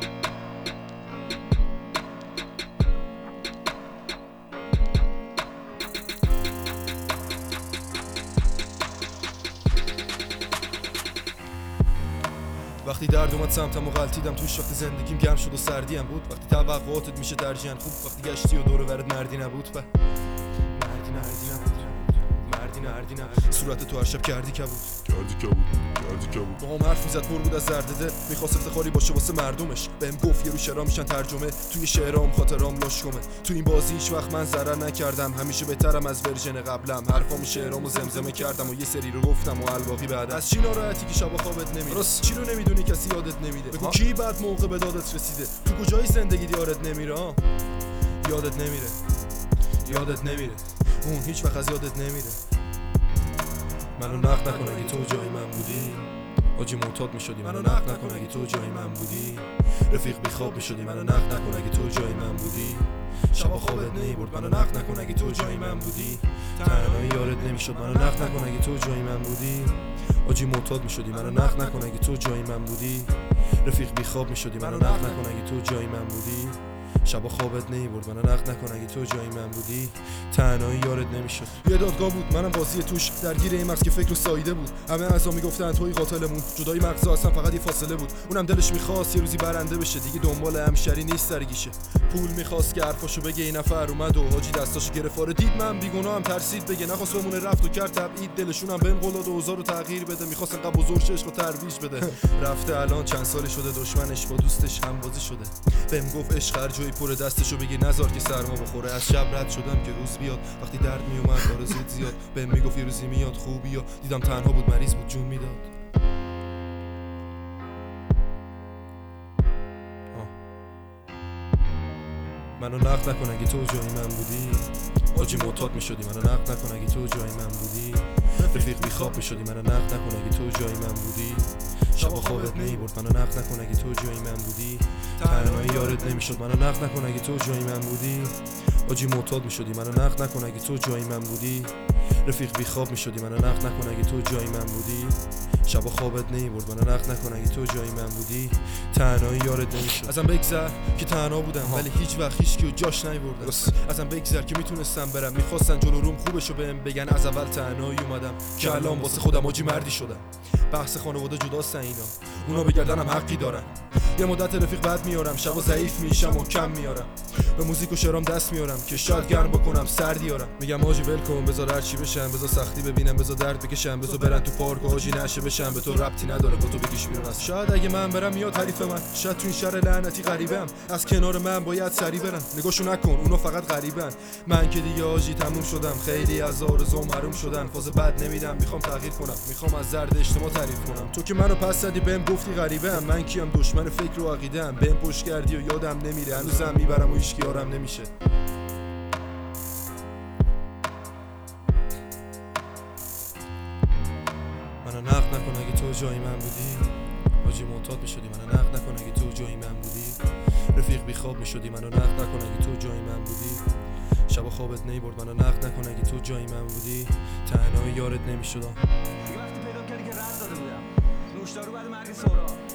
وقتی درد اومد سمتم و غلطیدم توش، وقتی زندگیم گرم شد و سردیم بود، وقتی توقعاتت میشه ترجیحاً خوب، وقتی گشتی و دور و برت مردی نبود. مردی نبود صورت تو هر شب کردی کبود با هم حرف میزد پر بود از زرده، میخواست افتخاری باشه واسه مردمش. بهم گفت یه رو شعرها میشن ترجمه، توی شعرام خاطرام لاشکمه. تو این بازی هیچ وقت من ضرر نکردم، همیشه بهترم از ورژن قبلم. حرفامو شعرامو زمزمه کردم و یه سری رو گفتم و الباقی بعد. از چی ناراحتی که شبا خوابت نمیره؟ راست چی رو نمیدونی کسی یادت نمیده؟ بگو کی بعد موقع به دادت رسیده؟ تو کجای زندگی یادت نمیره؟ یادت نمیره اون هیچ وقت از یادت نمیره. منو نقد نکن اگه تو جای من بودی، آجی معتاد میشدی. منو نقد نکن اگه تو جای من بودی، رفیق بیخواب میشدی. منو نقد نکن اگه تو جای من بودی، شبا خوابت نمیبرد. منو نقد نکن اگه تو جای من بودی، تنهایی یارت نمیشد. منو نقد نکن اگه تو جای من بودی، آجی معتاد میشدی. منو نقد نکن اگه تو جای من بودی، رفیق بیخواب میشدی. منو نقد نکن اگه تو جای من بودی، شبا خوابت نمیبرد. منو نقد نکن اگه تو جای من بودی، تنهایی یارت نمیشد. یه دادگاه بود منم قاضی توش، درگیر این مغز که فکر و سایده بود. همه اعضا میگفتن توی قاتلمون، جدای مغزا اصلا فقط یه فاصله بود. اونم دلش میخواست یه روزی برنده بشه، دیگه دنبال همشری نیست سرگیشه. پول میخواست که حرفاشو بگه، این نفر اومد و حاجی دستاشو گرفت. آره دید من بیگناهم، ترسید بگه، نخواست بمونه رفت و کرد تبعید. دلشونم بهم قول داد اوضاع رو تغییر بده، میخواست انقدر بزرگ عشق و ترویج بده. رفته الان چند سال شده دشمنش با دوستش هم بازی شده. بهم گفت عشق هر جایی پر دستشو بگیر، نذار که سرما بخوره. از شب رد شدم که روز بیاد، وقتی درد میومد آرزوت زیاد. بهم میگفت یه روزی میاد خوبی، و دیدم تنها بود مریض بود جون میداد. منو نقد نکن اگه تو جای من بودی، آجی معتاد میشدی. منو نقد نکن اگه تو جای من بودی، رفیق بیخواب میشدی. منو نقد نکن اگه تو جای من بودی، شبا خوابت نمیبرد. منو نقد نکن اگه تو جای من بودی، تنهایی یارت نمیشد. منو نقد نکن اگه تو جای من بودی، آجی معتاد میشدی. منو نقد نکن اگه تو جای من بودی، رفیق بیخواب میشدی. منو نقد نکن اگه تو جای من بودی، شبا خوابت نمیبرد. منو نقد نکن اگه تو جای من بودی، تنهایی یارت نمیشد. ازم بگذر که تنها بودم ولی هیچ وقت هیچکیو جاش نیوردم. ازم بگذر که میتونستم برم، میخواستن جلو روم خوبشو بهم بگن. از اول تنهایی اومدم که الان واسه خودم آجی مردی شدم. بحث خانواده جداست اینا، اونا بگردنم حقی دارن. یه مدت رفیق بد میارم، شبا ضعیف میشم و کم میارم. به موزیک و شعرام دست میارم که شاید گرم بکنم سردی آرم. میگم آجی ول کن، بذار هرچی بشم، بذار سختی ببینم، بذار درد بکشم، بذار برن تو پارک و آجی نشه بشم. به تو ربطی نداره، با تو بکش بیرون از. شاید اگه من برم میاد حریف من، شاید تو این شهر لعنتی غریبم. از کنار من باید سری برن، نگاشو نکن اونا فقط غریبن. من که دیگه آجی تموم شدم، خیلی از آرزوام محروم شدن. فاز بد نمیدم، میخوام تغییر کنم، میخوام از زرد اجتماع تعریف کنم. تو که منو پس زدی بهم گفتی غریبه ام، من کیم دشمن فکر و عقیده ام. بهم پشت کردی و یادم نمیره، هنوزم میبرم و هیچ کی آرام نمیشه. منو نقد نکن اگه تو جای من بودی، آجی معتاد میشدی. منو نقد نکن اگه تو جای من بودی، رفیق بیخواب میشدی. منو نقد نکن اگه تو جای من بودی، شبا خوابت نمیبرد. منو نقد نکن اگه تو جای من بودی، تنهایی یارت نمیشد. وقتی پیدا کردی که رد داده بودم، نوشدارو بعد مرگ سهراب.